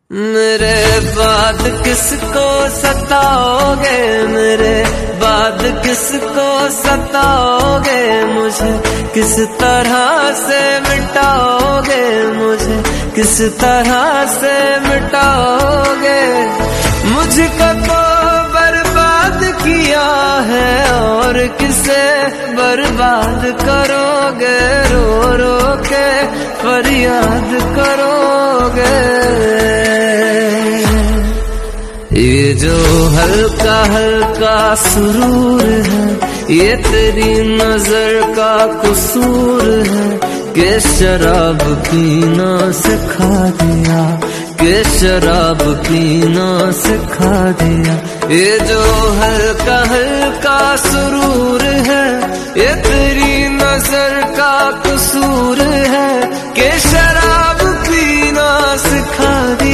मेरे बाद किसको सताओगे, मेरे बाद किसको सताओगे, मुझे किस तरह से मिटाओगे, मुझे किस तरह से मिटाओगे। मुझको तो बर्बाद किया है और किसे बर्बाद करोगे, रो रो के फरियाद करोगे। ये जो हल्का हल्का सुरूर है, ये तेरी नजर का कसूर है कि शराब पीना सिखा दिया, कि शराब पीना सिखा दिया। ये जो हल्का हल्का सुरूर है, ये तेरी नजर का कसूर है कि शराब पीना सिखा दिया।